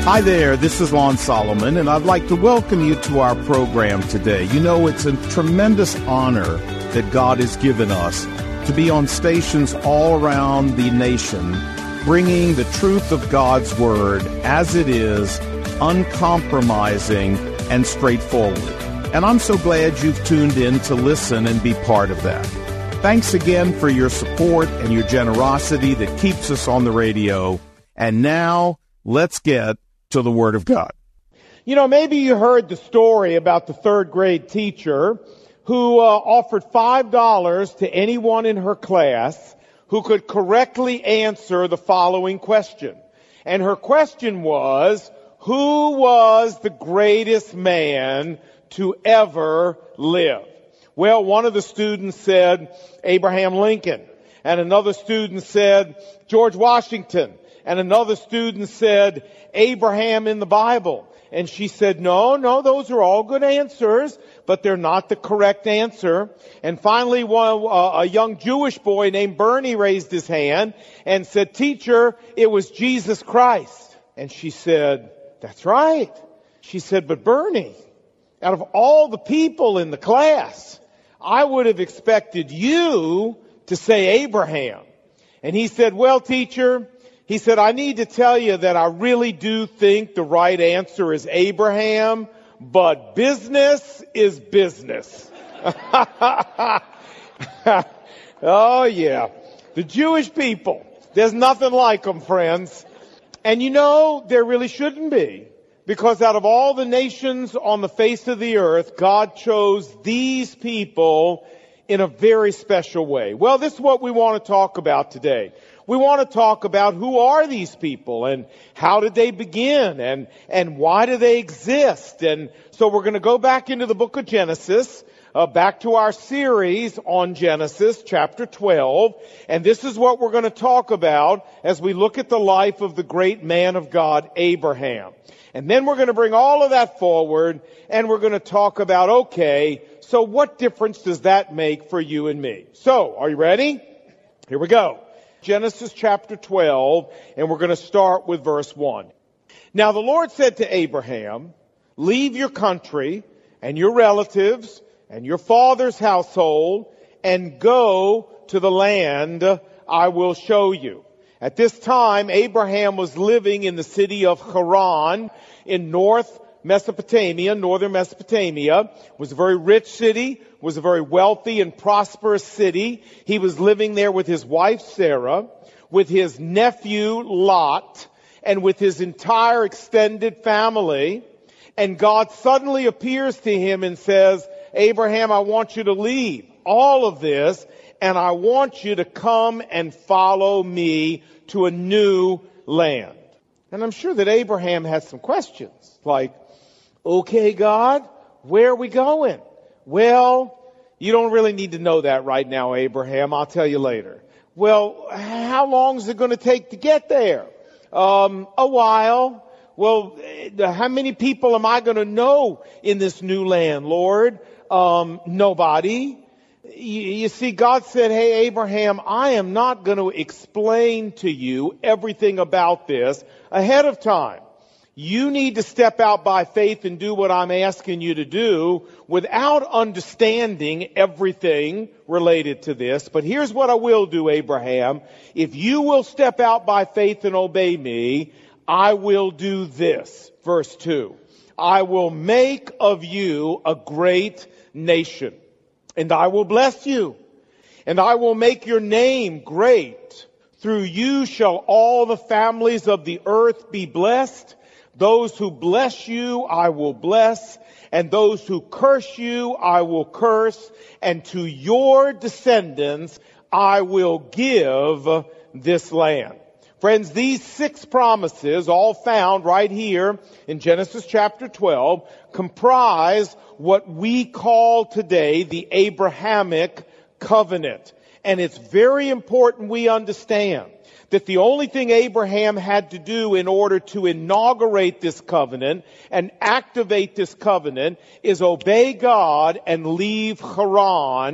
Hi there, this is Lon Solomon, and I'd like to welcome you to our program today. You know, it's a tremendous honor that God has given us to be on stations all around the nation, bringing the truth of God's Word as it is, uncompromising and straightforward. And I'm so glad you've tuned in to listen and be part of that. Thanks again for your support and your generosity that keeps us on the radio. And now, let's get to the Word of God. You know, maybe you heard the story about the third grade teacher who offered $5 to anyone in her class who could correctly answer the following question. And her question was, who was the greatest man to ever live? Well, one of the students said Abraham Lincoln, and another student said George Washington, and another student said Abraham in the Bible. And she said, no, those are all good answers, but they're not the correct answer. And finally, a young Jewish boy named Bernie raised his hand and said, teacher, it was Jesus Christ. And she said, that's right. She said, but Bernie, out of all the people in the class, I would have expected you to say Abraham. And he said, well, teacher, he said, I need to tell you that I really do think the right answer is Abraham, but business is business. Oh, yeah. The Jewish people, there's nothing like them, friends. And you know, there really shouldn't be. Because out of all the nations on the face of the earth, God chose these people in a very special way. Well, this is what we want to talk about today. We want to talk about who are these people and how did they begin and why do they exist. And so we're going to go back into the book of Genesis, back to our series on Genesis chapter 12. And this is what we're going to talk about as we look at the life of the great man of God, Abraham. And then we're going to bring all of that forward and we're going to talk about, okay, so what difference does that make for you and me? So, are you ready? Here we go. Genesis chapter 12, and we're going to start with verse 1. Now the Lord said to Abraham, leave your country and your relatives and your father's household and go to the land I will show you. At this time, Abraham was living in the city of Haran in northern Mesopotamia. It was a very rich city, was a very wealthy and prosperous city. He was living there with his wife Sarah, with his nephew Lot, and with his entire extended family. And God suddenly appears to him and says, Abraham, I want you to leave all of this, and I want you to come and follow me to a new land. And I'm sure that Abraham has some questions, like, okay, God, where are we going? Well, you don't really need to know that right now, Abraham. I'll tell you later. Well, how long is it going to take to get there? A while. Well, how many people am I going to know in this new land, Lord? Nobody. You see, God said, hey, Abraham, I am not going to explain to you everything about this ahead of time. You need to step out by faith and do what I'm asking you to do without understanding everything related to this. But here's what I will do, Abraham. If you will step out by faith and obey me, I will do this. Verse 2. I will make of you a great nation, and I will bless you, and I will make your name great. Through you shall all the families of the earth be blessed. Those who bless you, I will bless, and those who curse you, I will curse, and to your descendants, I will give this land. Friends, these 6 promises, all found right here in Genesis chapter 12, comprise what we call today the Abrahamic covenant. And it's very important we understand that the only thing Abraham had to do in order to inaugurate this covenant and activate this covenant is obey God and leave Haran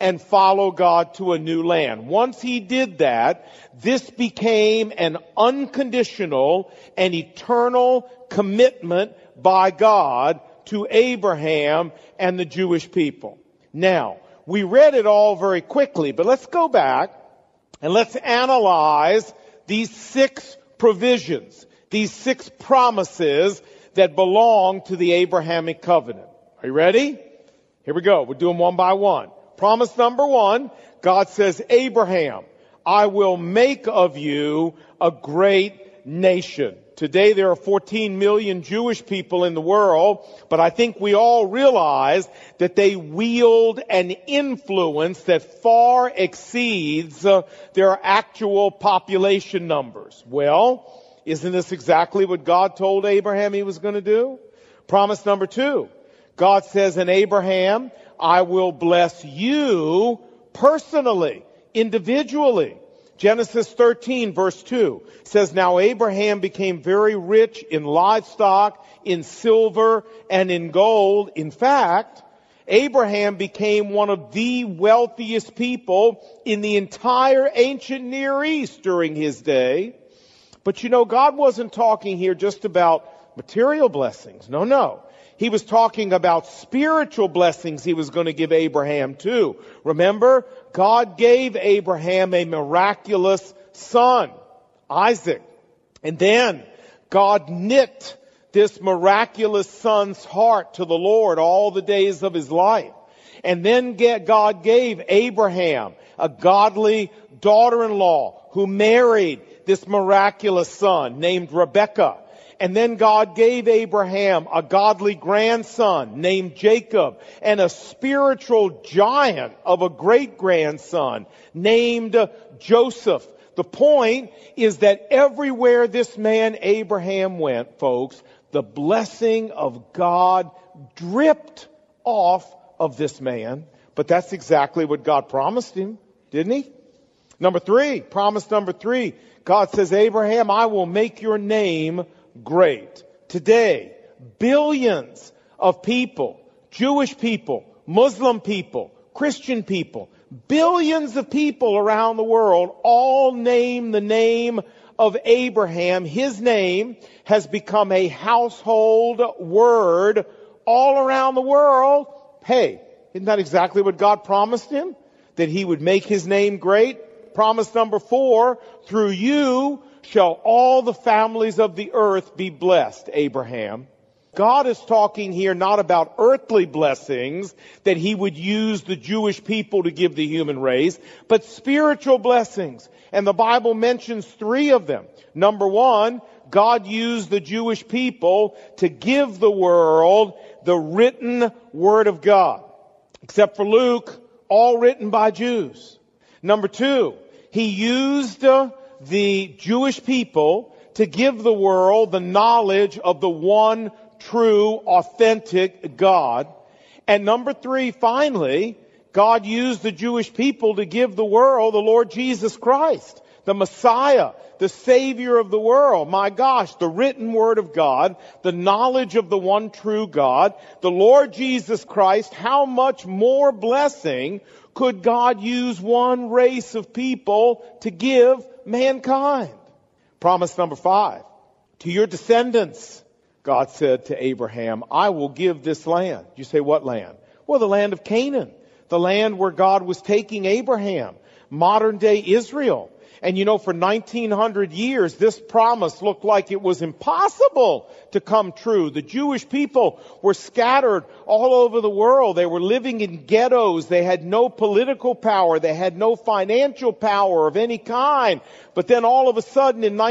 and follow God to a new land. Once he did that, this became an unconditional and eternal commitment by God to Abraham and the Jewish people. Now, we read it all very quickly, but let's go back and let's analyze these 6 provisions, these 6 promises that belong to the Abrahamic covenant. Are you ready? Here we go. We'll do them one by one. Promise number 1, God says, Abraham, I will make of you a great nation. Today there are 14 million Jewish people in the world, but I think we all realize that they wield an influence that far exceeds their actual population numbers. Well, isn't this exactly what God told Abraham he was going to do? Promise number 2, God says, in Abraham, I will bless you personally, individually. Genesis 13 verse 2 says, now Abraham became very rich in livestock, in silver, and in gold. In fact, Abraham became one of the wealthiest people in the entire ancient Near East during his day. But you know, God wasn't talking here just about material blessings. No. He was talking about spiritual blessings he was going to give Abraham too. Remember, God gave Abraham a miraculous son, Isaac. And then God knit this miraculous son's heart to the Lord all the days of his life. And then God gave Abraham a godly daughter-in-law who married this miraculous son named Rebekah. And then God gave Abraham a godly grandson named Jacob and a spiritual giant of a great-grandson named Joseph. The point is that everywhere this man Abraham went, folks, the blessing of God dripped off of this man. But that's exactly what God promised him, didn't he? Promise number 3, God says, Abraham, I will make your name great. Today, billions of people, Jewish people, Muslim people, Christian people, billions of people around the world all name the name of Abraham. His name has become a household word all around the world. Hey, isn't that exactly what God promised him? That he would make his name great? Promise number 4, through you shall all the families of the earth be blessed, Abraham. God is talking here not about earthly blessings that he would use the Jewish people to give the human race, but spiritual blessings. And the Bible mentions 3 of them. Number 1, God used the Jewish people to give the world the written Word of God. Except for Luke, all written by Jews. Number 2, he used the Jewish people to give the world the knowledge of the one true, authentic God. And number 3, finally, God used the Jewish people to give the world the Lord Jesus Christ, the Messiah, the Savior of the world. My gosh, the written Word of God, the knowledge of the one true God, the Lord Jesus Christ. How much more blessing could God use one race of people to give mankind? Promise number 5. To your descendants, God said to Abraham, I will give this land. You say, what land? Well, the land of Canaan. The land where God was taking Abraham. Modern day Israel. And you know, for 1900 years, this promise looked like it was impossible to come true. The Jewish people were scattered all over the world. They were living in ghettos. They had no political power. They had no financial power of any kind. But then all of a sudden in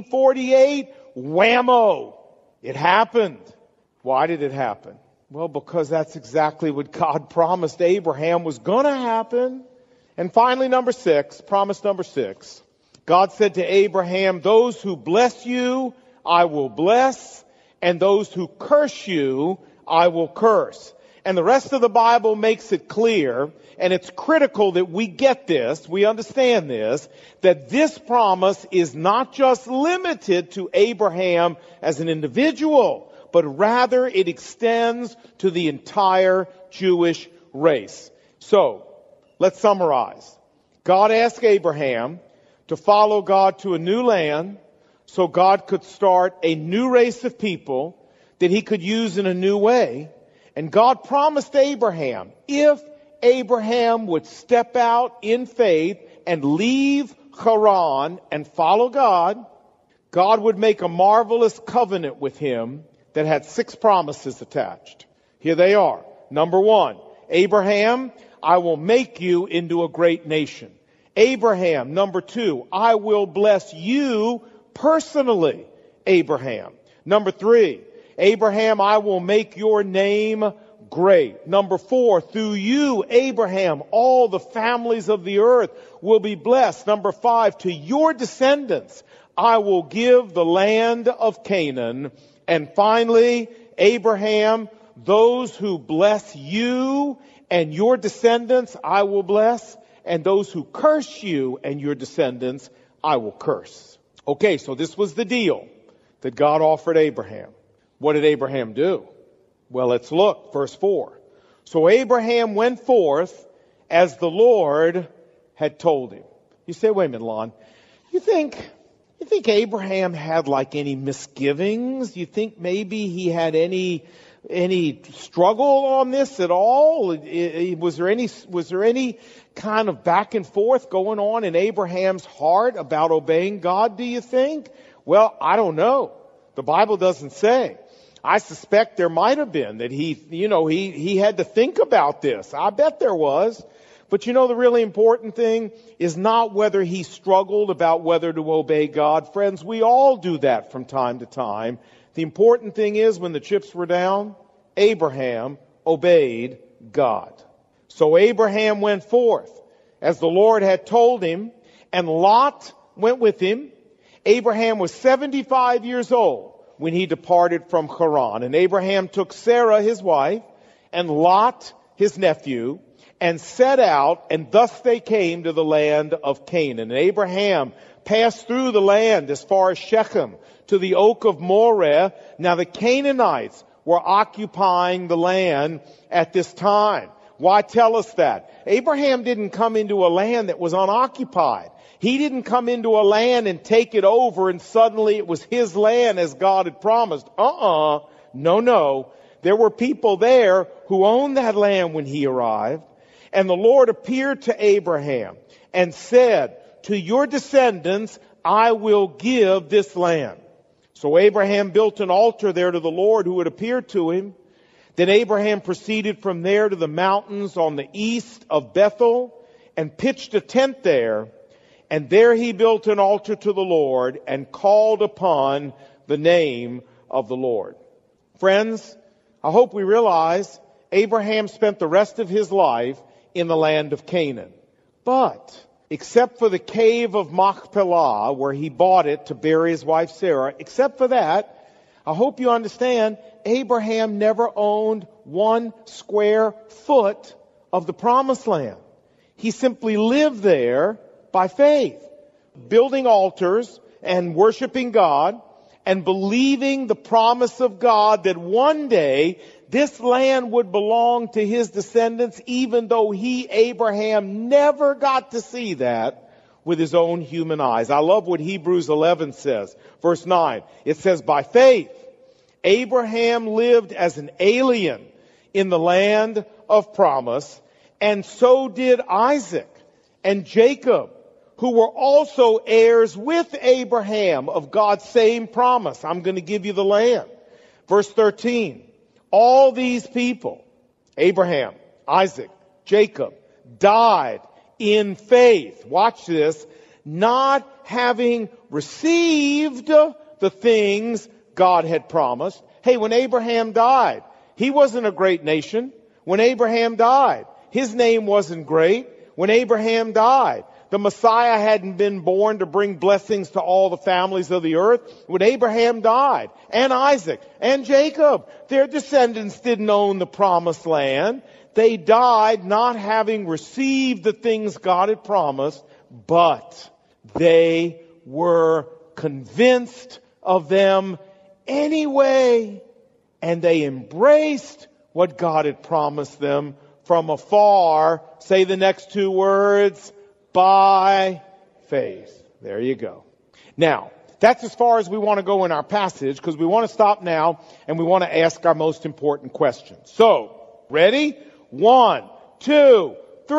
1948, whammo, it happened. Why did it happen? Well, because that's exactly what God promised Abraham was going to happen. And finally, promise number 6, God said to Abraham, those who bless you, I will bless, and those who curse you, I will curse. And the rest of the Bible makes it clear, and it's critical that we get this, we understand this, that this promise is not just limited to Abraham as an individual, but rather it extends to the entire Jewish race. So, let's summarize. God asked Abraham to follow God to a new land so God could start a new race of people that he could use in a new way. And God promised Abraham, if Abraham would step out in faith and leave Haran and follow God, God would make a marvelous covenant with him that had 6 promises attached. Here they are. Number 1, Abraham, I will make you into a great nation. Abraham, number 2, I will bless you personally, Abraham. Number 3, Abraham, I will make your name great. Number 4, through you, Abraham, all the families of the earth will be blessed. Number 5, to your descendants, I will give the land of Canaan. And finally, Abraham, those who bless you and your descendants, I will bless. And those who curse you and your descendants, I will curse. Okay, so this was the deal that God offered Abraham. What did Abraham do? Well, let's look. Verse 4. So Abraham went forth as the Lord had told him. You say, wait a minute, Lon. You think Abraham had like any misgivings? You think maybe he had any struggle on this at all? Was there any kind of back and forth going on in Abraham's heart about obeying God, do you think? Well, I don't know. The Bible doesn't say. I suspect there might have been that he had to think about this. I bet there was. But the really important thing is not whether he struggled about whether to obey God. Friends, we all do that from time to time. The important thing is when the chips were down, Abraham obeyed God. So Abraham went forth as the Lord had told him, and Lot went with him. Abraham was 75 years old when he departed from Haran. And Abraham took Sarah his wife and Lot his nephew and set out, and thus they came to the land of Canaan. And Abraham passed through the land as far as Shechem to the oak of Moreh. Now the Canaanites were occupying the land at this time. Why tell us that? Abraham didn't come into a land that was unoccupied. He didn't come into a land and take it over and suddenly it was his land as God had promised. No. There were people there who owned that land when he arrived. And the Lord appeared to Abraham and said, to your descendants, I will give this land. So Abraham built an altar there to the Lord who had appeared to him. Then Abraham proceeded from there to the mountains on the east of Bethel and pitched a tent there. And there he built an altar to the Lord and called upon the name of the Lord. Friends, I hope we realize Abraham spent the rest of his life in the land of Canaan. But, except for the cave of Machpelah, where he bought it to bury his wife Sarah, except for that, I hope you understand, Abraham never owned 1 square foot of the promised land. He simply lived there by faith, building altars and worshiping God and believing the promise of God that one day this land would belong to his descendants, even though he, Abraham, never got to see that with his own human eyes. I love what Hebrews 11 says. Verse 9, it says, by faith, Abraham lived as an alien in the land of promise, and so did Isaac and Jacob, who were also heirs with Abraham of God's same promise. I'm going to give you the land. Verse 13. All these people, Abraham, Isaac, Jacob, died in faith. Watch this. Not having received the things God had promised. Hey, when Abraham died, he wasn't a great nation. When Abraham died, his name wasn't great. When Abraham died, the Messiah hadn't been born to bring blessings to all the families of the earth. When Abraham died, and Isaac, and Jacob, their descendants didn't own the promised land. They died not having received the things God had promised, but they were convinced of them anyway, and they embraced what God had promised them, from afar. Say the next two words. By faith. There you go. Now, that's as far as we want to go in our passage, because we want to stop now and we want to ask our most important question. So, ready? 1, 2, 3.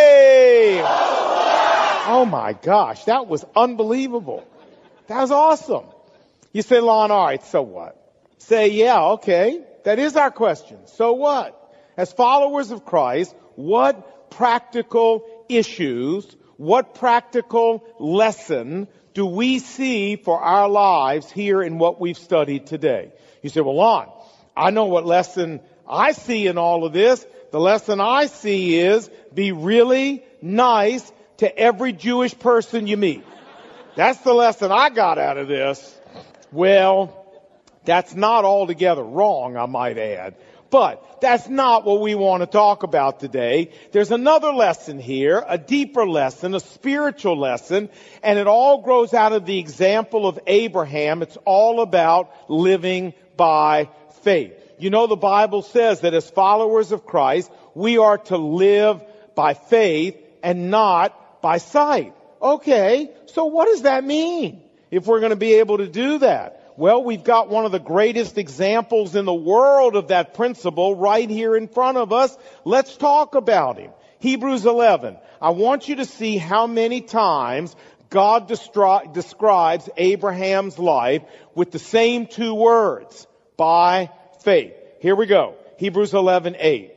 Oh my gosh, that was unbelievable. That was awesome. You say, Lon, all right, so what? Say, yeah, okay. That is our question. So what? As followers of Christ, what practical issues, what practical lesson do we see for our lives here in what we've studied today? You say, well, Lon, I know what lesson I see in all of this. The lesson I see is be really nice to every Jewish person you meet. That's the lesson I got out of this. Well, that's not altogether wrong, I might add. But that's not what we want to talk about today. There's another lesson here, a deeper lesson, a spiritual lesson, and it all grows out of the example of Abraham. It's all about living by faith. You know, the Bible says that as followers of Christ, we are to live by faith and not by sight. Okay, so what does that mean if we're going to be able to do that? Well, we've got one of the greatest examples in the world of that principle right here in front of us. Let's talk about him. Hebrews 11. I want you to see how many times God describes Abraham's life with the same two words, by faith. Here we go. Hebrews 11:8.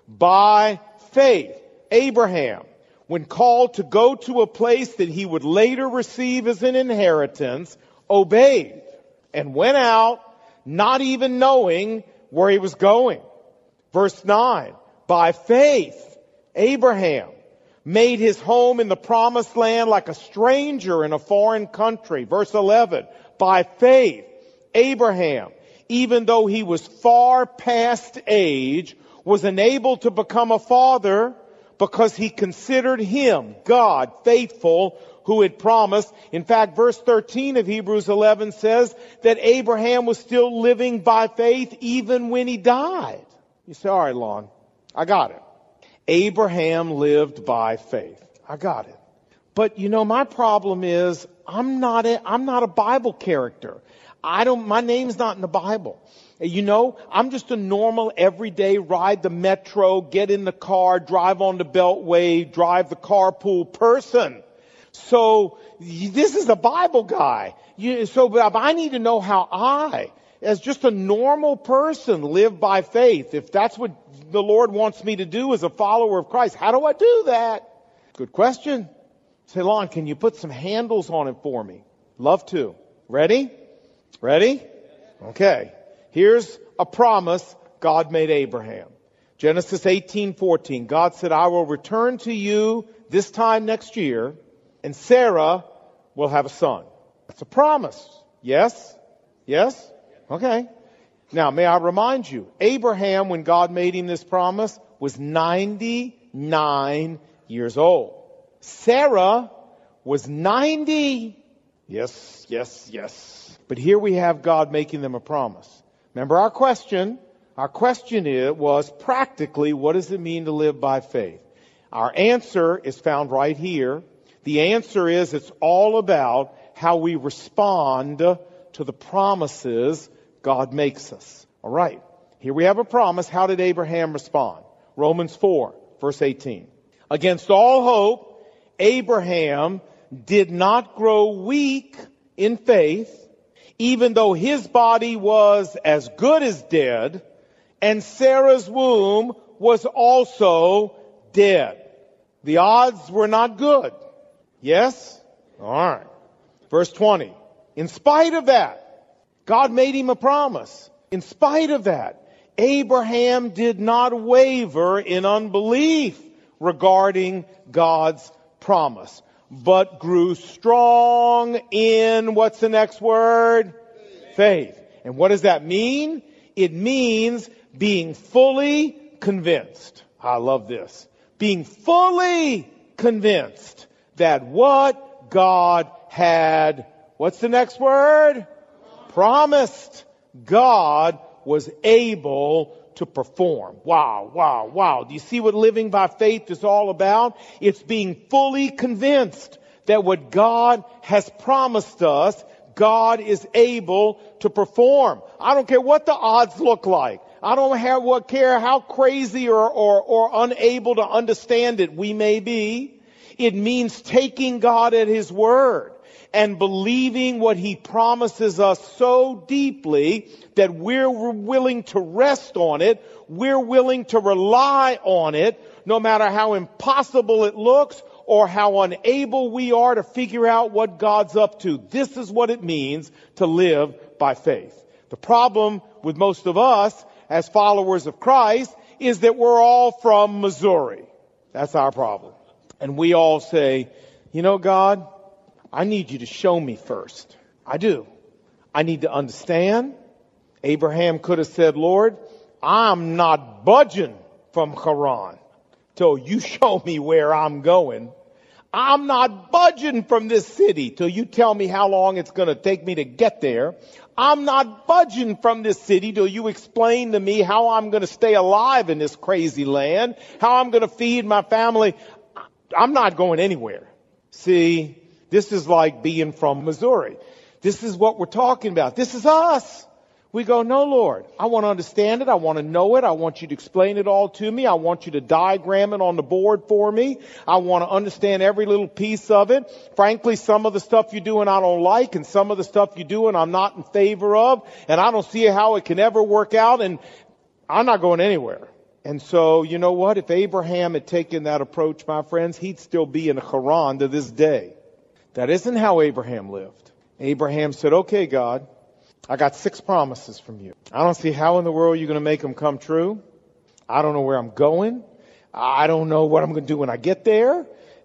By faith, Abraham, when called to go to a place that he would later receive as an inheritance, obeyed and went out, not even knowing where he was going. Verse 9, by faith, Abraham made his home in the promised land like a stranger in a foreign country. Verse 11, by faith, Abraham, even though he was far past age, was enabled to become a father because he considered him, God, faithful, who had promised. In fact, verse 13 of Hebrews 11 says that Abraham was still living by faith even when he died. You say, all right, Lon, I got it. Abraham lived by faith. I got it. But you know, my problem is I'm not a Bible character. My name's not in the Bible. You know, I'm just a normal, everyday, ride the metro, get in the car, drive on the beltway, drive the carpool person. So, this is a Bible guy. But I need to know how I, as just a normal person, live by faith. If that's what the Lord wants me to do as a follower of Christ, how do I do that? Good question. Say, Lon, can you put some handles on it for me? Love to. Ready? Ready? Okay. Here's a promise God made Abraham. Genesis 18:14. God said, I will return to you this time next year, and Sarah will have a son. That's a promise. Yes? Yes? Okay. Now, may I remind you, Abraham, when God made him this promise, was 99 years old. Sarah was 90. Yes, yes, yes. But here we have God making them a promise. Remember our question? Our question was practically, what does it mean to live by faith? Our answer is found right here. The answer is it's all about how we respond to the promises God makes us. All right. Here we have a promise. How did Abraham respond? Romans 4, verse 18. Against all hope, Abraham did not grow weak in faith, even though his body was as good as dead, and Sarah's womb was also dead. The odds were not good. Yes? All right. Verse 20. In spite of that, God made him a promise. In spite of that, Abraham did not waver in unbelief regarding God's promise, but grew strong in, what's the next word? Faith. And what does that mean? It means being fully convinced. I love this. Being fully convinced that what God had, what's the next word? Promised. God was able to perform. Wow, wow, wow. Do you see what living by faith is all about? It's being fully convinced that what God has promised us, God is able to perform. I don't care what the odds look like. I don't care how crazy or unable to understand it we may be. It means taking God at His word and believing what He promises us so deeply that we're willing to rest on it. We're willing to rely on it, no matter how impossible it looks or how unable we are to figure out what God's up to. This is what it means to live by faith. The problem with most of us as followers of Christ is that we're all from Missouri. That's our problem. And we all say, you know, God, I need you to show me first. I do. I need to understand. Abraham could have said, Lord, I'm not budging from Haran till you show me where I'm going. I'm not budging from this city till you tell me how long it's going to take me to get there. I'm not budging from this city till you explain to me how I'm going to stay alive in this crazy land, how I'm going to feed my family. I'm not going anywhere. See, this is like being from Missouri. This is what we're talking about. This is us. We go, no, Lord, I want to understand it. I want to know it. I want you to explain it all to me. I want you to diagram it on the board for me. I want to understand every little piece of it. Frankly, some of the stuff you're doing I don't like, and some of the stuff you're doing I'm not in favor of, and I don't see how it can ever work out, and I'm not going anywhere. And so, you know what? If Abraham had taken that approach, my friends, he'd still be in Haran to this day. That isn't how Abraham lived. Abraham said, okay, God, I got 6 promises from you. I don't see how in the world you're going to make them come true. I don't know where I'm going. I don't know what I'm going to do when I get there.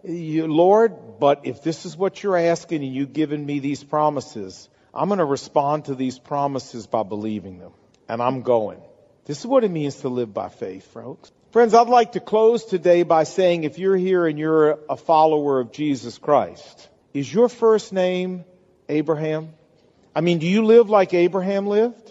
Lord, but if this is what you're asking and you've given me these promises, I'm going to respond to these promises by believing them. And I'm going. This is what it means to live by faith, folks. Friends, I'd like to close today by saying if you're here and you're a follower of Jesus Christ, is your first name Abraham? I mean, do you live like Abraham lived?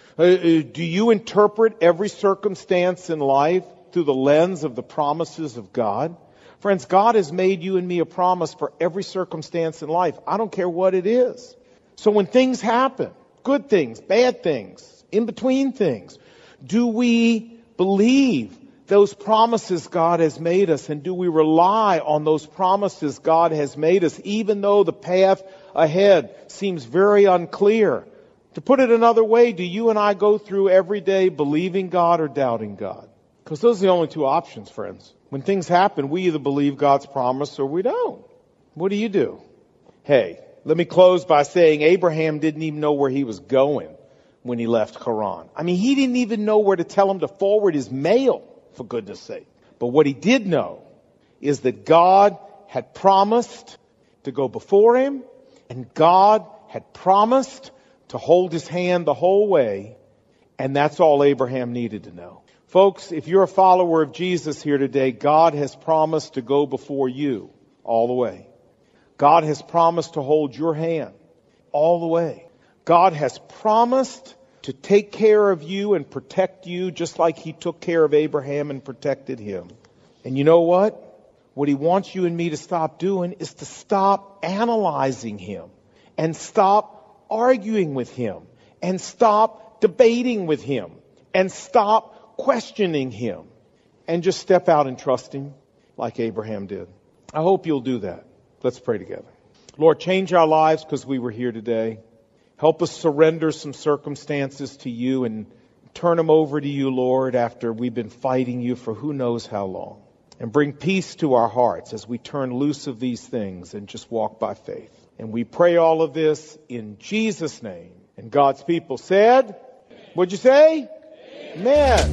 Do you interpret every circumstance in life through the lens of the promises of God? Friends, God has made you and me a promise for every circumstance in life. I don't care what it is. So when things happen, good things, bad things, in between things, do we believe those promises God has made us? And do we rely on those promises God has made us, even though the path ahead seems very unclear? To put it another way, do you and I go through every day believing God or doubting God? Because those are the only 2 options, friends. When things happen, we either believe God's promise or we don't. What do you do? Hey, let me close by saying Abraham didn't even know where he was going when he left Haran. I mean, he didn't even know where to tell him to forward his mail, for goodness sake. But what he did know is that God had promised to go before him, and God had promised to hold his hand the whole way, and that's all Abraham needed to know. Folks, if you're a follower of Jesus here today, God has promised to go before you all the way. God has promised to hold your hand all the way. God has promised to take care of you and protect you just like He took care of Abraham and protected him. And you know what? What He wants you and me to stop doing is to stop analyzing Him and stop arguing with Him and stop debating with Him and stop questioning Him and just step out and trust Him like Abraham did. I hope you'll do that. Let's pray together. Lord, change our lives because we were here today. Help us surrender some circumstances to you and turn them over to you, Lord, after we've been fighting you for who knows how long. And bring peace to our hearts as we turn loose of these things and just walk by faith. And we pray all of this in Jesus' name. And God's people said, what'd you say? Amen.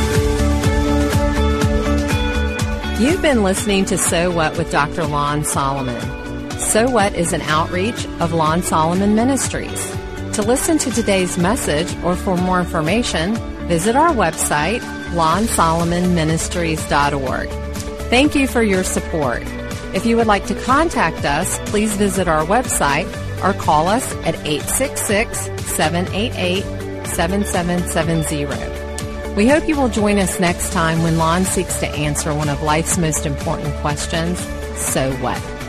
You've been listening to So What with Dr. Lon Solomon. So What is an outreach of Lon Solomon Ministries. To listen to today's message or for more information, visit our website, lonsolomonministries.org. Thank you for your support. If you would like to contact us, please visit our website or call us at 866-788-7770. We hope you will join us next time when Lon seeks to answer one of life's most important questions, so what?